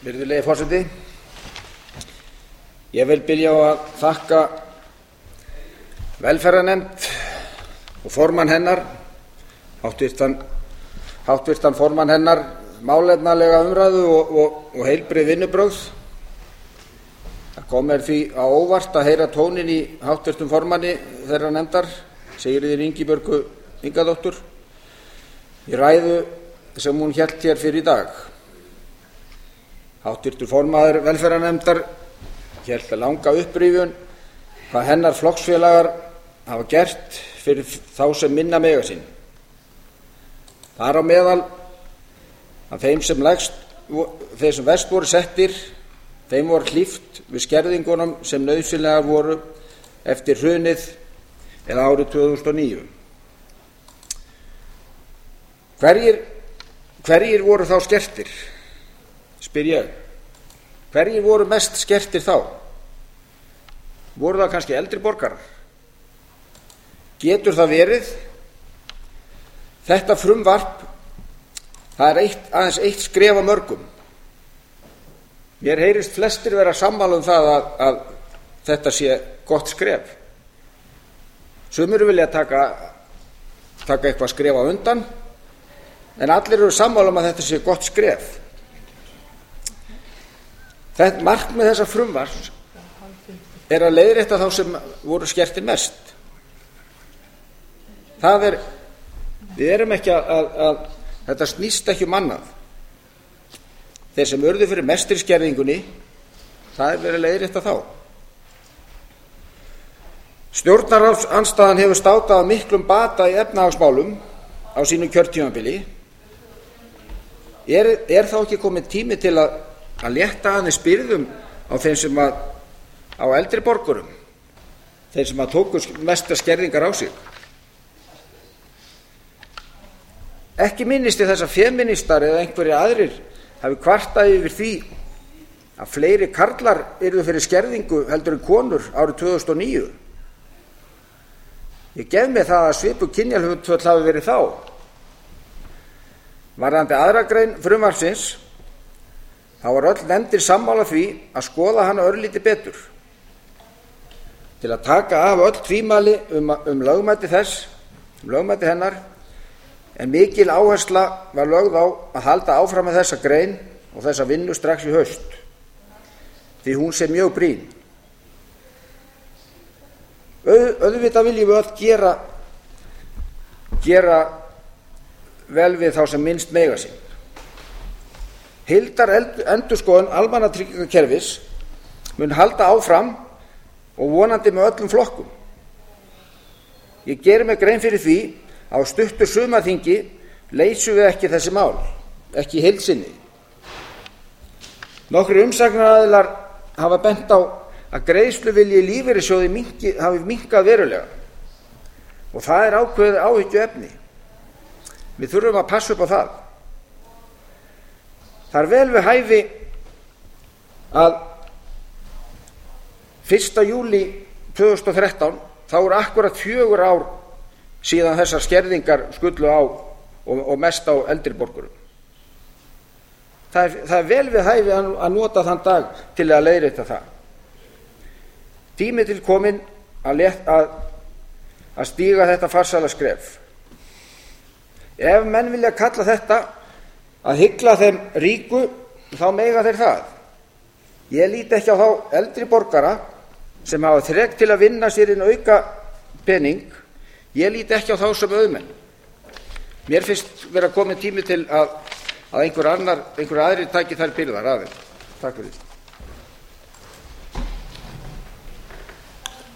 Virðulegi forseti, ég vil byrja á að þakka velferðarnefnd og formann hennar, háttvirtan formann hennar, málefnalega umræðu og heilbrigð vinnubrögð. Það kom mér því á óvart að heyra tóninn í háttvirtum formanni þeirrar nefndar, Sigríði Ingibjörgu Ingadóttur, í ræðu sem hún hélt hér fyrr í dag. Háttvirtur formaður velferðarnefndar hélt langa upprifjun hvað hennar flokksfélagar hafa gert fyrir þá sem minna mega sín. Þar á meðal að þeim sem verst voru settir, þeim voru hlíft við skerðingunum sem nauðsynlegar voru eftir hrunið eða árið 2009. Hverjir voru þá skertir? Spyr ég. Hverjir voru mest skertir þá? Voru það kannski eldri borgarar? Getur það verið? Þetta frumvarp, það aðeins eitt skref af mörgum. Mér heyrist flestir vera sammála um það að þetta sé gott skref. Sumir vilja taka eitthvað skref á undan, en allir eru sammála um að þetta sé gott skref. Markmið þessa frumvarps er að leiðrétta þá sem voru skertir mest. Við erum ekki þetta snýst ekki um annað. Þeir sem urðu fyrir mestri skerðingunni, það er verið að leiðrétta þá. Stjórnarandstaðan hefur státað af miklum bata í efnahagsmálum á sínu kjörtímabili. Er þá ekki kominn tími til að létta aðeins byrðum á þeim sem á eldri borgurum, þeim sem tóku mestar skerðingar á sig? Ekki minnist ég þess að femínistar eða einhverjir aðrir hafi kvartað yfir því að fleiri karlar yrðu fyrir skerðingu heldur en konur árið 2009. Ég gef mér það að svipuð kynjahlutföll hafi verið þá. Varðandi aðra grein frumvarpsins, þá var öll nefndir sammála því að skoða hana örlítið betur til að taka af öll tvímæli um lögmæti hennar, en mikil áhersla var lögð á að halda áfram með þessa grein og þessa vinnu strax í haust, því hún sé mjög brýn. Auðvitað viljum við öll gera vel við þá sem minnst mega sín. Heildarendurskoðun almannatryggingakerfis mun halda áfram og vonandi með öllum flokkum. Ég geri mér grein fyrir því að á stuttu sumarþingi leysum við ekki þessi mál, ekki í heild sinni. Nokkrir umsagnaraðilar hafa bent á að greiðsluvilji í lífeyrissjóði hafi minnkað verulega og það er ákveðið áhyggjuefni. Við þurfum að passa upp á það. Það er vel við hæfi að 1. júlí 2013, þá eru akkúrat 4 ár síðan þessar skerðingar skullu á og mest á eldri borgurum. Það er vel við hæfi að nota þann dag til að leiðrétta það. Tími til kominn að stíga þetta farsæla skref. Ef menn vilja kalla þetta að hygla þeim ríku, þá mega þeir það. Ég líti ekki á þá eldri borgara sem hafa þrek til að vinna sér inn auka pening. Ég líti ekki á þá sem auðmenn. Mér finnst vera kominn tími til að einhver aðrir taki þær byrðar af þeim. Takk fyrir.